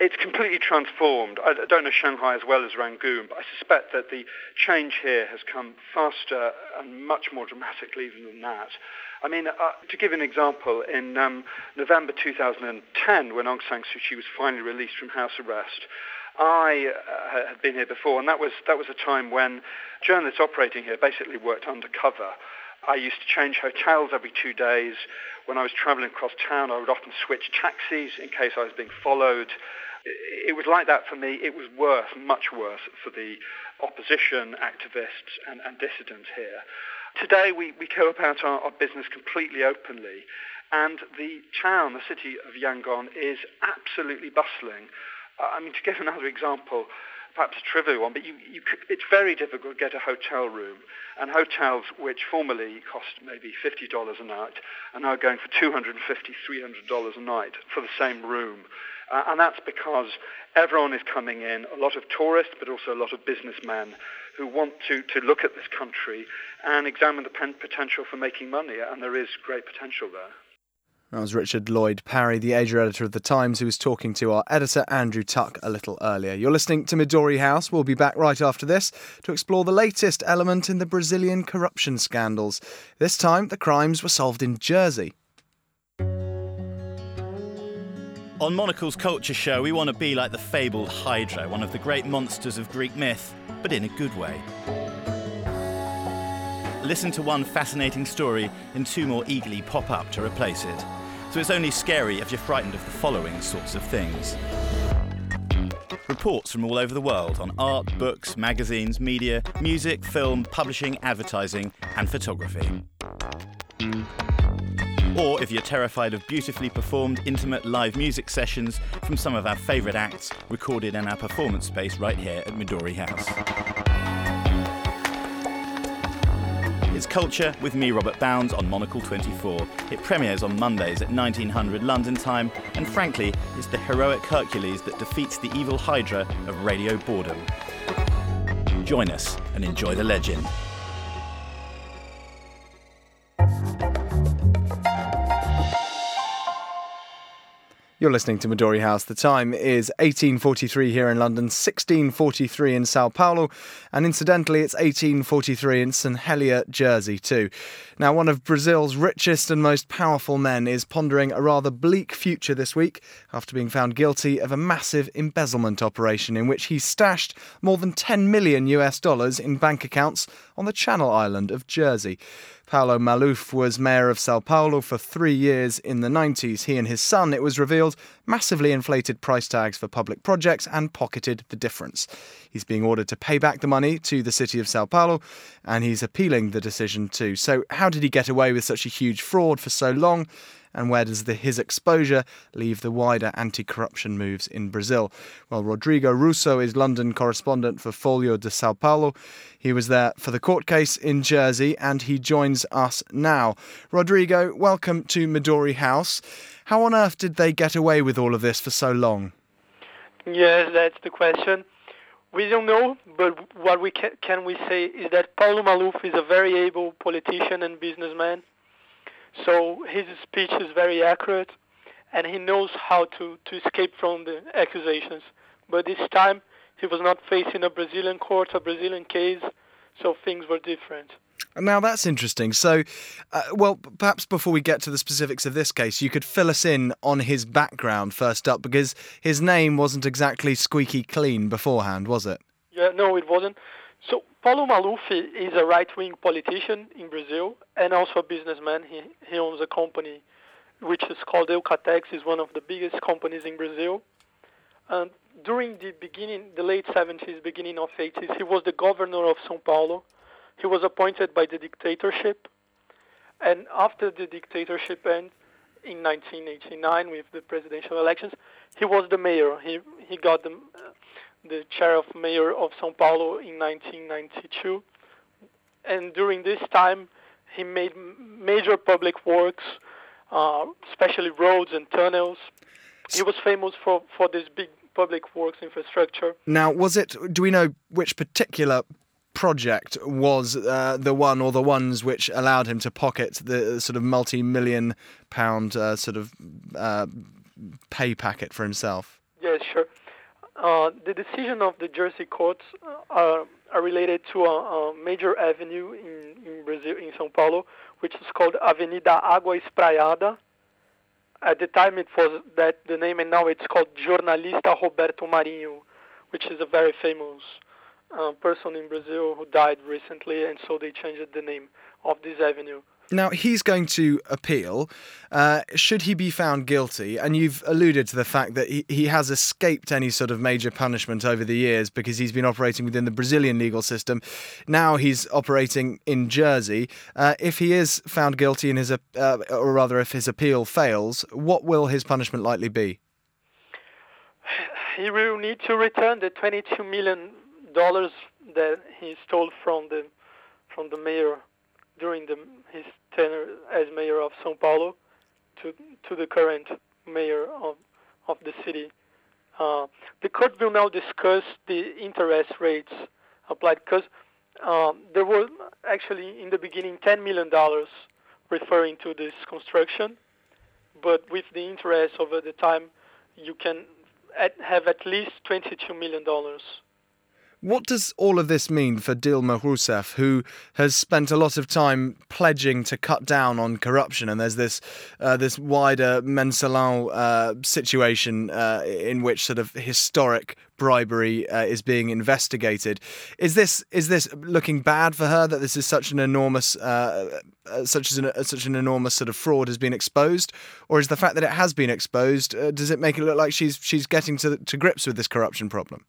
It's completely transformed. I don't know Shanghai as well as Rangoon, but I suspect that the change here has come faster and much more dramatically even than that. I mean, to give an example, in November 2010, when Aung San Suu Kyi was finally released from house arrest, I had been here before, and that was a time when journalists operating here basically worked undercover. I used to change hotels every 2 days. When I was traveling across town, I would often switch taxis in case I was being followed. It was like that for me. It was worse, much worse, for the opposition, activists and dissidents here. Today we go about our business completely openly, and the town, the city of Yangon, is absolutely bustling. I mean, to give another example, perhaps a trivial one, but it's very difficult to get a hotel room, and hotels which formerly cost maybe $50 a night are now going for $250, $300 a night for the same room. And that's because everyone is coming in, a lot of tourists, but also a lot of businessmen who want to look at this country and examine the potential for making money, and there is great potential there. That was Richard Lloyd Parry, the Asia editor of The Times, who was talking to our editor Andrew Tuck a little earlier. You're listening to Midori House. We'll be back right after this to explore the latest element in the Brazilian corruption scandals. This time, the crimes were solved in Jersey. On Monocle's Culture Show, we want to be like the fabled Hydra, one of the great monsters of Greek myth, but in a good way. Listen to one fascinating story and two more eagerly pop up to replace it. So it's only scary if you're frightened of the following sorts of things. Reports from all over the world on art, books, magazines, media, music, film, publishing, advertising and photography. Or if you're terrified of beautifully performed, intimate live music sessions from some of our favourite acts recorded in our performance space right here at Midori House. It's Culture with me, Robert Bounds, on Monocle 24. It premieres on Mondays at 1900 London time, and frankly, it's the heroic Hercules that defeats the evil Hydra of radio boredom. Join us and enjoy the legend. You're listening to Midori House. The time is 18:43 here in London, 16:43 in Sao Paulo, and incidentally it's 18:43 in St Helier, Jersey too. Now, one of Brazil's richest and most powerful men is pondering a rather bleak future this week after being found guilty of a massive embezzlement operation in which he stashed more than $10 million in bank accounts on the Channel Island of Jersey. Paulo Maluf was mayor of Sao Paulo for 3 years in the 90s. He and his son, it was revealed, massively inflated price tags for public projects and pocketed the difference. He's being ordered to pay back the money to the city of Sao Paulo, and he's appealing the decision too. So how did he get away with such a huge fraud for so long? And where does his exposure leave the wider anti-corruption moves in Brazil? Well, Rodrigo Russo is London correspondent for Folha de Sao Paulo. He was there for the court case in Jersey, and he joins us now. Rodrigo, welcome to Midori House. How on earth did they get away with all of this for so long? Yes, that's the question. We don't know, but what we can say is that Paulo Maluf is a very able politician and businessman. So his speech is very accurate, and he knows how to escape from the accusations. But this time, he was not facing a Brazilian court, a Brazilian case, so things were different. Now, that's interesting. So, well, perhaps before we get to the specifics of this case, you could fill us in on his background first up, because his name wasn't exactly squeaky clean beforehand, was it? Yeah, no, it wasn't. So Paulo Maluf is a right-wing politician in Brazil and also a businessman. He owns a company which is called Eucatex. It's one of the biggest companies in Brazil. And during the late 70s, beginning of 80s, he was the governor of São Paulo. He was appointed by the dictatorship. And after the dictatorship ended in 1989 with the presidential elections, he was the mayor. He got the chair of mayor of São Paulo in 1992. And during this time, he made major public works, especially roads and tunnels. He was famous for this big public works infrastructure. Now, do we know which particular project was the one or the ones which allowed him to pocket the sort of multi-million pound pay packet for himself? Yes, sure. The decision of the Jersey courts are related to a major avenue in Brazil, in São Paulo, which is called Avenida Água Espraiada. At the time it was that the name, and now it's called Jornalista Roberto Marinho, which is a very famous person in Brazil who died recently, and so they changed the name of this avenue. Now, he's going to appeal. Should he be found guilty, and you've alluded to the fact that he has escaped any sort of major punishment over the years because he's been operating within the Brazilian legal system. Now he's operating in Jersey. If he is found guilty in his, or rather if his appeal fails, what will his punishment likely be? He will need to return the $22 million that he stole from the mayor during his tenure as mayor of São Paulo to the current mayor of the city. The court will now discuss the interest rates applied, because there were actually in the beginning $10 million referring to this construction, but with the interest over the time, you can have at least $22 million. What does all of this mean for Dilma Rousseff, who has spent a lot of time pledging to cut down on corruption? And there's this wider Mensalão situation in which sort of historic bribery is being investigated. Is this looking bad for her, that this is such an enormous such an enormous sort of fraud has been exposed, or is the fact that it has been exposed, does it make it look like she's getting to grips with this corruption problem?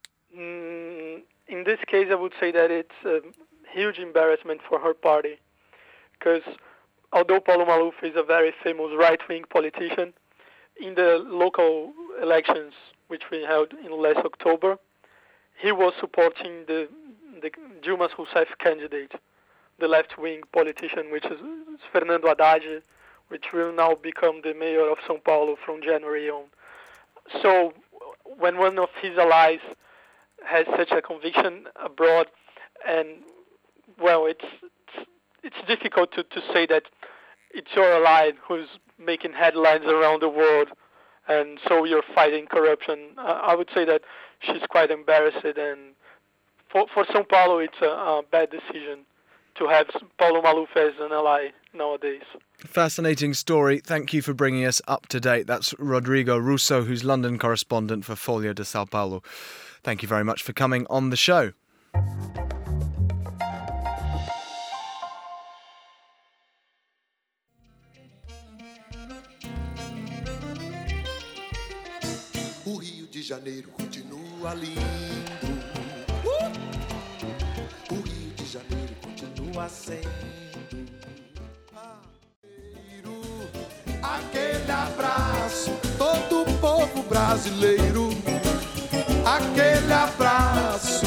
In this case, I would say that it's a huge embarrassment for her party, because although Paulo Maluf is a very famous right-wing politician, in the local elections, which we held in last October, he was supporting the Dilma Rousseff candidate, the left-wing politician, which is Fernando Haddad, which will now become the mayor of São Paulo from January on. So when one of his allies has such a conviction abroad, and well, it's difficult to say that it's your ally who's making headlines around the world, and so you're fighting corruption. I would say that she's quite embarrassed, and for São Paulo, it's a bad decision to have Paulo Maluf as an ally nowadays. Fascinating story. Thank you for bringing us up to date. That's Rodrigo Russo, who's London correspondent for Folha de São Paulo. Thank you very much for coming on the show. O Rio de Janeiro continua lindo. O Rio de Janeiro continua sendo. Aquele abraço, todo o povo brasileiro. Aquele abraço.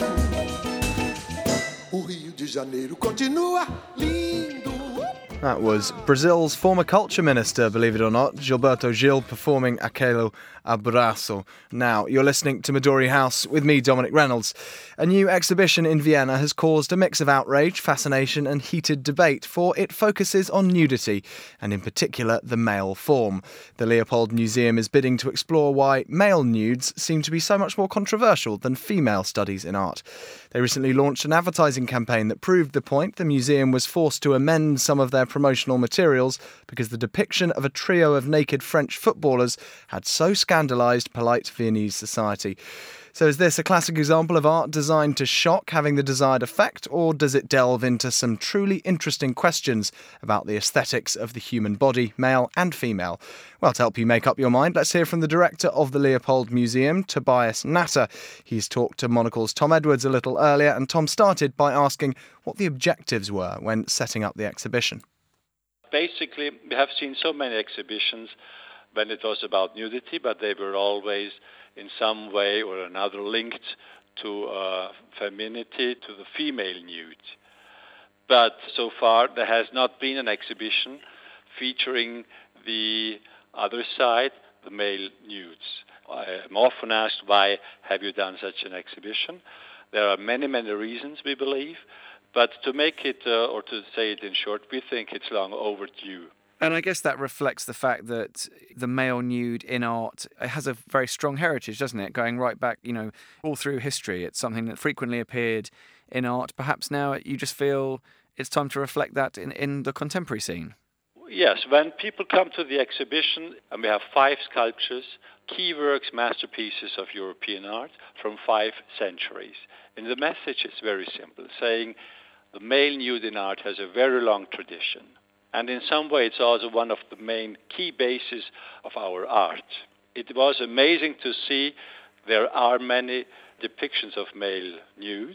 O Rio de Janeiro continua lindo. That was Brazil's former culture minister, believe it or not, Gilberto Gil, performing Aquele Abraço. Now, you're listening to Midori House with me, Dominic Reynolds. A new exhibition in Vienna has caused a mix of outrage, fascination and heated debate, for it focuses on nudity, and in particular the male form. The Leopold Museum is bidding to explore why male nudes seem to be so much more controversial than female studies in art. They recently launched an advertising campaign that proved the point. The museum was forced to amend some of their promotional materials because the depiction of a trio of naked French footballers had so scandalised polite Viennese society. So is this a classic example of art designed to shock, having the desired effect, or does it delve into some truly interesting questions about the aesthetics of the human body, male and female? Well, to help you make up your mind, let's hear from the director of the Leopold Museum, Tobias Natter. He's talked to Monocle's Tom Edwards a little earlier, and Tom started by asking what the objectives were when setting up the exhibition. Basically, we have seen so many exhibitions when it was about nudity, but they were always in some way or another linked to femininity, to the female nude. But so far there has not been an exhibition featuring the other side, the male nudes. I am often asked, why have you done such an exhibition? There are many, many reasons, we believe, but to make it, or to say it in short, we think it's long overdue. And I guess that reflects the fact that the male nude in art has a very strong heritage, doesn't it? Going right back, all through history. It's something that frequently appeared in art. Perhaps now you just feel it's time to reflect that in the contemporary scene. Yes, when people come to the exhibition, and we have 5 sculptures, key works, masterpieces of European art from 5 centuries. And the message is very simple, saying the male nude in art has a very long tradition. And in some way, it's also one of the main key bases of our art. It was amazing to see there are many depictions of male nudes,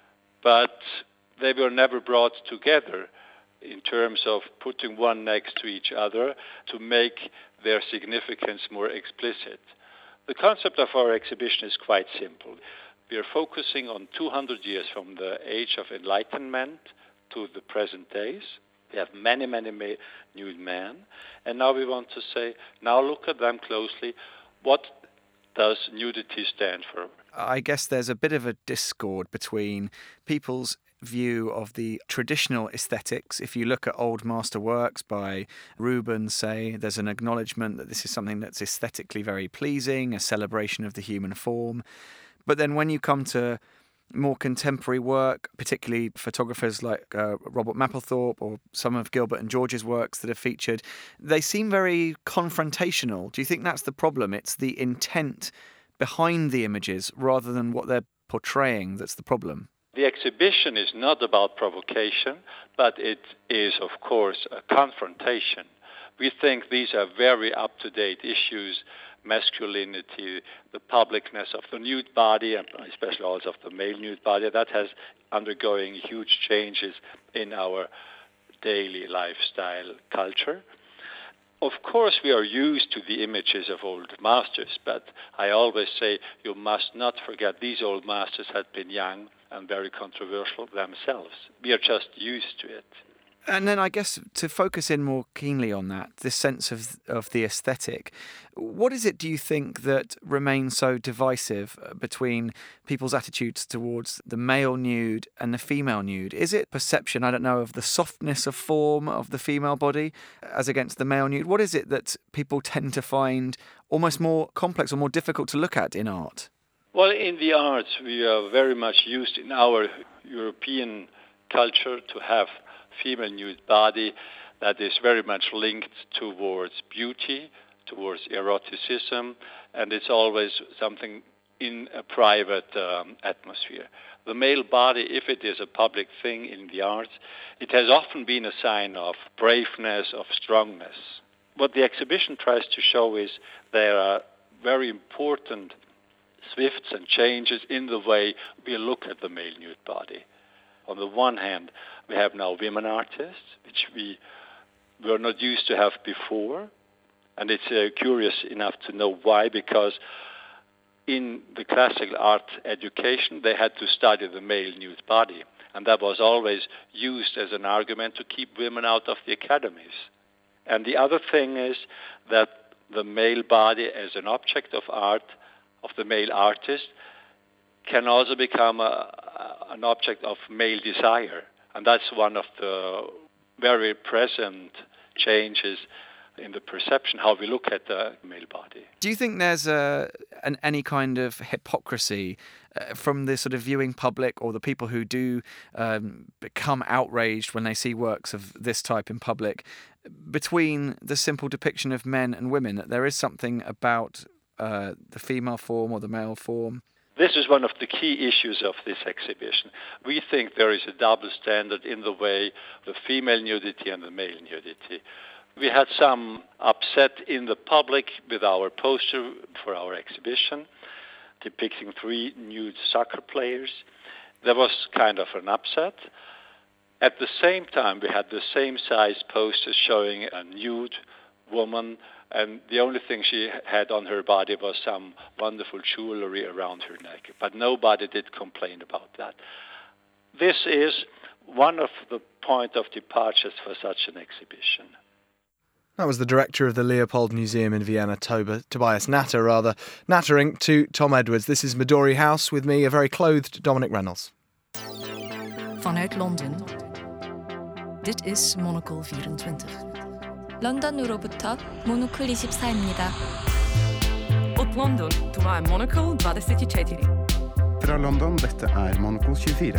but they were never brought together in terms of putting one next to each other to make their significance more explicit. The concept of our exhibition is quite simple. We are focusing on 200 years from the age of enlightenment to the present days. We have many, many nude men. And now we want to say, now look at them closely. What does nudity stand for? I guess there's a bit of a discord between people's view of the traditional aesthetics. If you look at old master works by Rubens, say, there's an acknowledgement that this is something that's aesthetically very pleasing, a celebration of the human form. But then when you come to more contemporary work, particularly photographers like Robert Mapplethorpe or some of Gilbert and George's works that are featured, they seem very confrontational. Do you think that's the problem? It's the intent behind the images rather than what they're portraying that's the problem? The exhibition is not about provocation, but it is, of course, a confrontation. We think these are very up-to-date issues, masculinity, the publicness of the nude body, and especially also of the male nude body, that has undergoing huge changes in our daily lifestyle culture. Of course, we are used to the images of old masters, but I always say you must not forget these old masters had been young and very controversial themselves. We are just used to it. And then I guess to focus in more keenly on that, this sense of the aesthetic, what is it, do you think, that remains so divisive between people's attitudes towards the male nude and the female nude? Is it perception, I don't know, of the softness of form of the female body as against the male nude? What is it that people tend to find almost more complex or more difficult to look at in art? Well, in the arts, we are very much used in our European culture to have female nude body that is very much linked towards beauty, towards eroticism, and it's always something in a private atmosphere. The male body, if it is a public thing in the arts, it has often been a sign of braveness, of strongness. What the exhibition tries to show is there are very important swifts and changes in the way we look at the male nude body. On the one hand, we have now women artists, which we were not used to have before. And it's curious enough to know why, because in the classical art education, they had to study the male nude body. And that was always used as an argument to keep women out of the academies. And the other thing is that the male body as an object of art, of the male artist, can also become an object of male desire. And that's one of the very present changes in the perception, how we look at the male body. Do you think there's any kind of hypocrisy from the sort of viewing public or the people who do become outraged when they see works of this type in public between the simple depiction of men and women, that there is something about the female form or the male form? This is one of the key issues of this exhibition. We think there is a double standard in the way the female nudity and the male nudity. We had some upset in the public with our poster for our exhibition, depicting 3 nude soccer players. There was kind of an upset. At the same time, we had the same size poster showing a nude woman, and the only thing she had on her body was some wonderful jewelry around her neck. But nobody did complain about that. This is one of the point of departures for such an exhibition. That was the director of the Leopold Museum in Vienna, Tobias Natter, nattering to Tom Edwards. This is Midori House, with me, a very clothed Dominic Reynolds. Vanuit Londen. Dit is Monocle 24. 런던으로부터 모노클 24입니다. Od London, to var Monocle 24. Fra London, dette Monocle 24.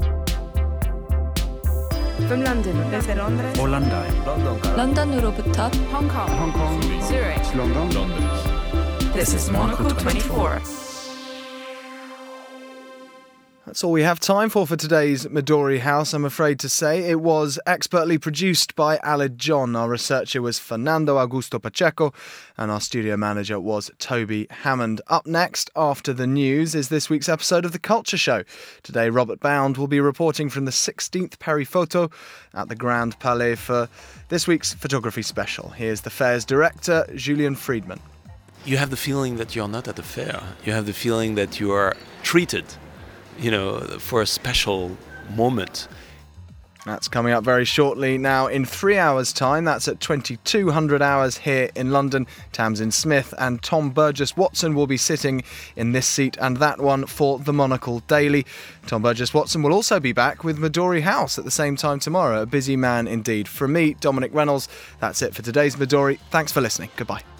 From London, desde Londres. Hollanda. 런던으로부터 Hong Kong. Zurich. London. This is Monocle 24. That's all we have time for today's Midori House, I'm afraid to say. It was expertly produced by Alid John. Our researcher was Fernando Augusto Pacheco, and our studio manager was Toby Hammond. Up next, after the news, is this week's episode of The Culture Show. Today, Robert Bound will be reporting from the 16th Paris Photo at the Grand Palais for this week's photography special. Here's the fair's director, Julian Friedman. You have the feeling that you're not at a fair. You have the feeling that you are treated, for a special moment. That's coming up very shortly. Now, in 3 hours' time, that's at 2200 hours here in London. Tamsin Smith and Tom Burgess-Watson will be sitting in this seat and that one for the Monocle Daily. Tom Burgess-Watson will also be back with Midori House at the same time tomorrow. A busy man indeed. From me, Dominic Reynolds, that's it for today's Midori. Thanks for listening. Goodbye.